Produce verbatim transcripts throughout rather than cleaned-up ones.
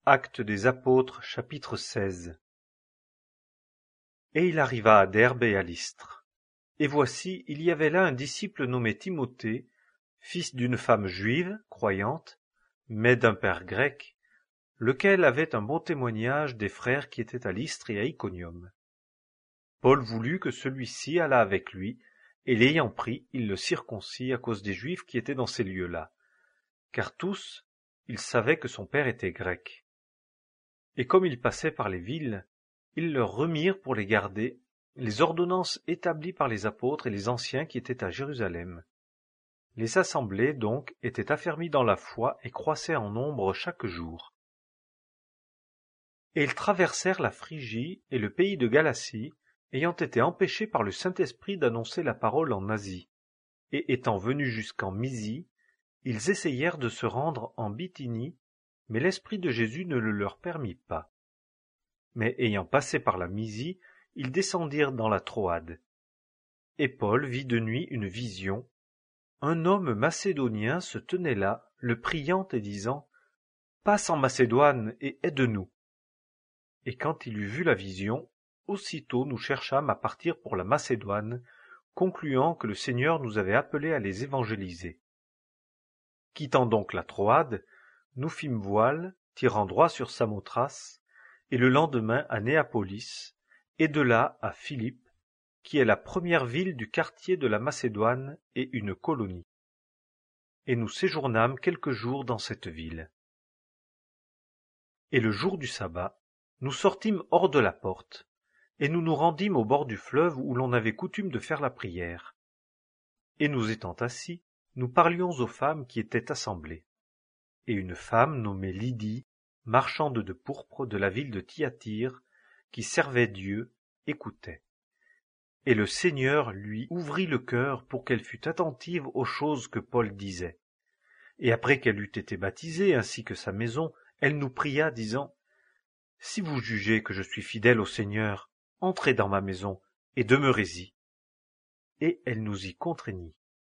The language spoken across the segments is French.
Actes des apôtres, chapitre seize. Et il arriva à Derbe et à Lystre. Et voici, il y avait là un disciple nommé Timothée, fils d'une femme juive, croyante, mais d'un père grec, lequel avait un bon témoignage des frères qui étaient à Lystre et à Iconium. Paul voulut que celui-ci allât avec lui, et l'ayant pris, il le circoncit à cause des Juifs qui étaient dans ces lieux-là, car tous, ils savaient que son père était grec. Et comme ils passaient par les villes, ils leur remirent pour les garder les ordonnances établies par les apôtres et les anciens qui étaient à Jérusalem. Les assemblées, donc, étaient affermies dans la foi et croissaient en nombre chaque jour. Et ils traversèrent la Phrygie et le pays de Galatie, ayant été empêchés par le Saint-Esprit d'annoncer la parole en Asie. Et étant venus jusqu'en Mysie, ils essayèrent de se rendre en Bithynie, mais l'Esprit de Jésus ne le leur permit pas. Mais ayant passé par la Mysie, ils descendirent dans la Troade. Et Paul vit de nuit une vision. Un homme macédonien se tenait là, le priant et disant « Passe en Macédoine et aide-nous. » Et quand il eut vu la vision, aussitôt nous cherchâmes à partir pour la Macédoine, concluant que le Seigneur nous avait appelés à les évangéliser. Quittant donc la Troade, nous fîmes voile, tirant droit sur Samothrace, et le lendemain à Néapolis, et de là à Philippe, qui est la première ville du quartier de la Macédoine et une colonie. Et nous séjournâmes quelques jours dans cette ville. Et le jour du sabbat, nous sortîmes hors de la porte, et nous nous rendîmes au bord du fleuve où l'on avait coutume de faire la prière. Et nous étant assis, nous parlions aux femmes qui étaient assemblées. Et une femme nommée Lydie, marchande de pourpre de la ville de Thyatire, qui servait Dieu, écoutait. Et le Seigneur lui ouvrit le cœur pour qu'elle fût attentive aux choses que Paul disait. Et après qu'elle eût été baptisée ainsi que sa maison, elle nous pria, disant « Si vous jugez que je suis fidèle au Seigneur, entrez dans ma maison et demeurez-y. » Et elle nous y contraignit.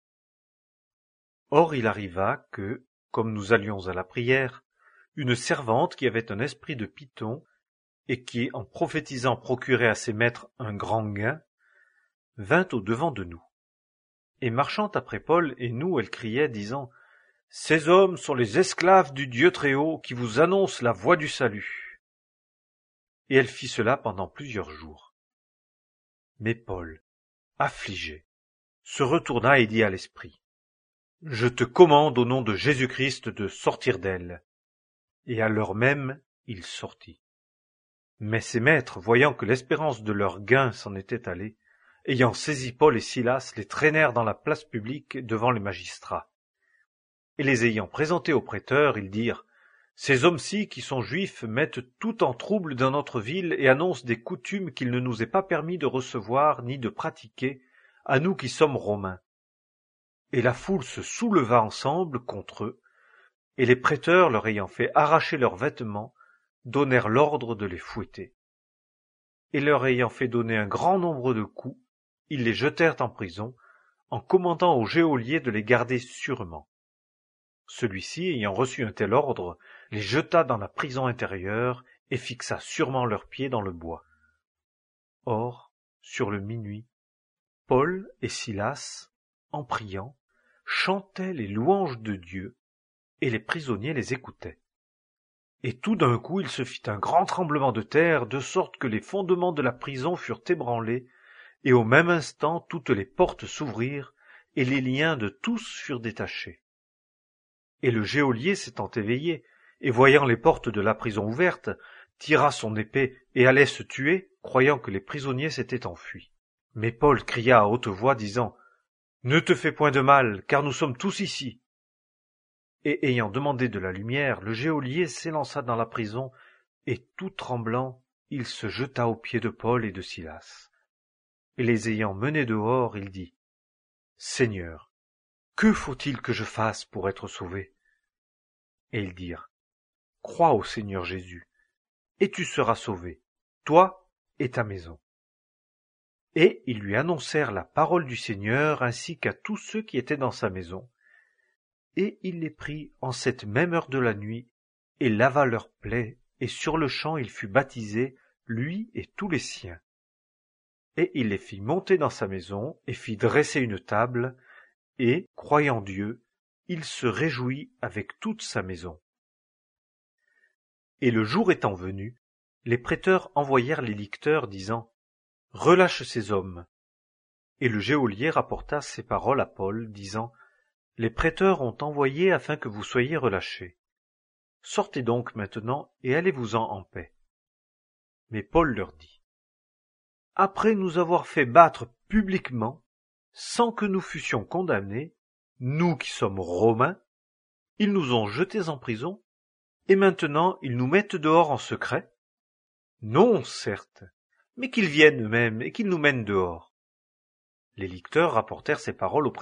Or il arriva que, comme nous allions à la prière, une servante qui avait un esprit de python, et qui, en prophétisant, procurait à ses maîtres un grand gain, vint au-devant de nous. Et marchant après Paul et nous, elle criait, disant « Ces hommes sont les esclaves du Dieu Très-Haut qui vous annoncent la voie du salut. » Et elle fit cela pendant plusieurs jours. Mais Paul, affligé, se retourna et dit à l'esprit « Je te commande au nom de Jésus-Christ de sortir d'elle. » Et à l'heure même, il sortit. Mais ses maîtres, voyant que l'espérance de leur gain s'en était allée, ayant saisi Paul et Silas, les traînèrent dans la place publique devant les magistrats. Et les ayant présentés aux prêteurs, ils dirent « Ces hommes-ci, qui sont juifs, mettent tout en trouble dans notre ville et annoncent des coutumes qu'il ne nous est pas permis de recevoir ni de pratiquer, à nous qui sommes romains. » Et la foule se souleva ensemble contre eux, et les prêteurs, leur ayant fait arracher leurs vêtements, donnèrent l'ordre de les fouetter. Et leur ayant fait donner un grand nombre de coups, ils les jetèrent en prison, en commandant au geôlier de les garder sûrement. Celui-ci, ayant reçu un tel ordre, les jeta dans la prison intérieure et fixa sûrement leurs pieds dans le bois. Or, sur le minuit, Paul et Silas, en priant, chantaient les louanges de Dieu, et les prisonniers les écoutaient. Et tout d'un coup il se fit un grand tremblement de terre, de sorte que les fondements de la prison furent ébranlés, et au même instant toutes les portes s'ouvrirent, et les liens de tous furent détachés. Et le geôlier s'étant éveillé, et voyant les portes de la prison ouvertes, tira son épée et allait se tuer, croyant que les prisonniers s'étaient enfuis. Mais Paul cria à haute voix, disant « Ne te fais point de mal, car nous sommes tous ici. » Et ayant demandé de la lumière, le geôlier s'élança dans la prison, et tout tremblant, il se jeta aux pieds de Paul et de Silas. Et les ayant menés dehors, il dit « Seigneur, que faut-il que je fasse pour être sauvé ?» Et ils dirent « Crois au Seigneur Jésus, et tu seras sauvé, toi et ta maison. » Et ils lui annoncèrent la parole du Seigneur ainsi qu'à tous ceux qui étaient dans sa maison. Et il les prit en cette même heure de la nuit, et lava leurs plaies, et sur-le-champ il fut baptisé, lui et tous les siens. Et il les fit monter dans sa maison, et fit dresser une table, et, croyant Dieu, il se réjouit avec toute sa maison. Et le jour étant venu, les prêteurs envoyèrent les licteurs, disant « Relâche ces hommes ». Et le geôlier rapporta ces paroles à Paul, disant « Les prêteurs ont envoyé afin que vous soyez relâchés. Sortez donc maintenant et allez-vous-en en paix. » Mais Paul leur dit « Après nous avoir fait battre publiquement, sans que nous fussions condamnés, nous qui sommes Romains, ils nous ont jetés en prison, et maintenant ils nous mettent dehors en secret? Non, certes, mais qu'ils viennent eux-mêmes et qu'ils nous mènent dehors. » Les licteurs rapportèrent ces paroles au